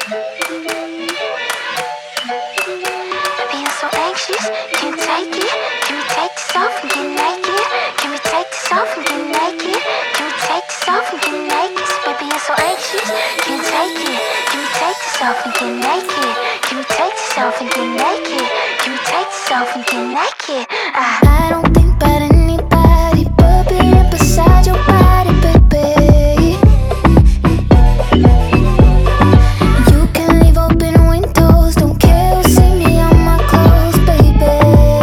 Being so anxious, can you take it? Can we take this off and get naked? Can we take this off and get naked? Can we take this off and get naked? So we're being so anxious, can you take it? Can we take this off and get naked? Can we take this off and get naked? Can we take this off and get naked? I don't think about anybody but being beside your body, baby. You can leave open windows, don't care who see me on my clothes, baby.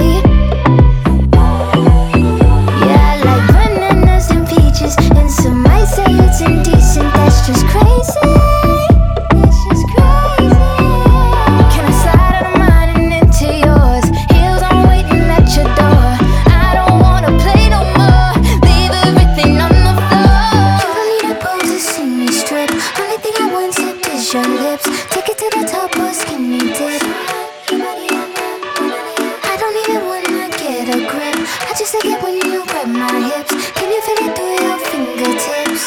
Yeah, I like bananas and peaches, and some might say it's indecent. That's just crazy. That's just crazy. Can I slide out of mine and into yours? Heels on waiting at your door. I don't wanna play no more. Leave everything on the floor. You don't need a pose to see me strip. Only thing I want sip is your lips. Take it to the top or skinny dip. I don't need it when I get a grip. I just like it when you grab my hips. Can you feel it through your fingertips?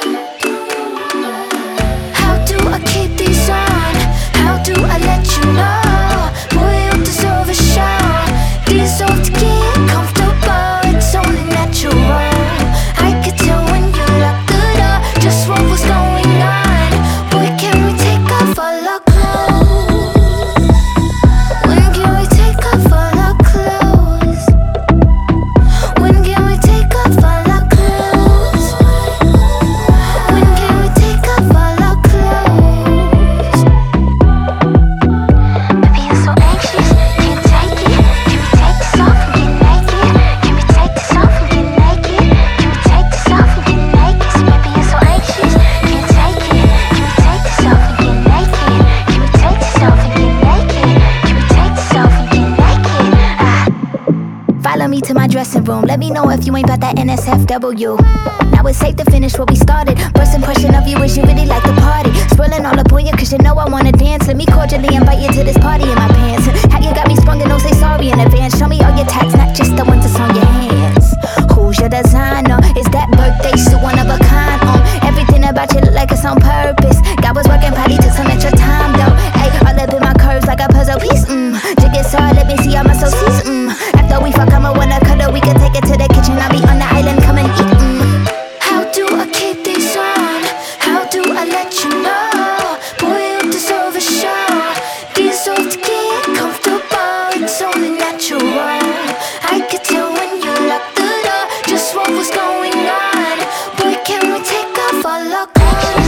How do I keep these on? How do I let you know? Boy, you deserve a show. Deserve to get comfortable. It's only natural. I could tell when you locked the door just what was going on. Boy, can we take off all our clothes? When can we take off all our clothes? When can we take off all our clothes? When can we take off all our clothes? Being so anxious, can't take it. Can we take this off and get naked? Can we take this off and get naked? Can we take this off and get naked? So we're being so anxious, can't take it. Can we take this off and get naked? Can we take this off and get naked? Can we take this off and get naked? Follow me to my dressing room. Let me know if you ain't about that NSFW. Now it's safe to finish what we started. First impression of you is you really like the party. Swirling all up on you cause you know I wanna dance. Let me cordially invite you to this party in my pants. How you got me sprung and don't say sorry in advance. Show me all your tats, not just the ones that's on your hands. Who's your designer? Is that birthday suit one of a kind? Everything about you look like it's on purpose. God was working, probably took some extra time though. Ay, all up in my curves like a puzzle piece. Jig it hard, let me see all my associates. After we fuck, I'ma wanna cuddle. We can take it to the kitchen. I'll be on the island, come and eat. How do I keep these on? How do I let you know? Boy, you deserve a show. Deserve to get comfortable. It's only natural. I could tell when you locked the door just what was going on. Boy, can we take off all our clothes?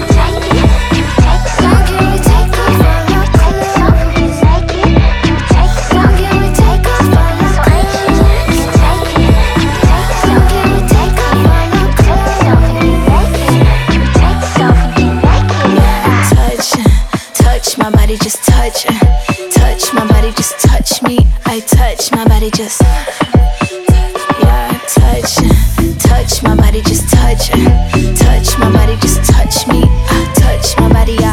My body just touch my body, just touch me. I touch my body, just yeah, touch my body, just touch my body, just touch me. I touch my body.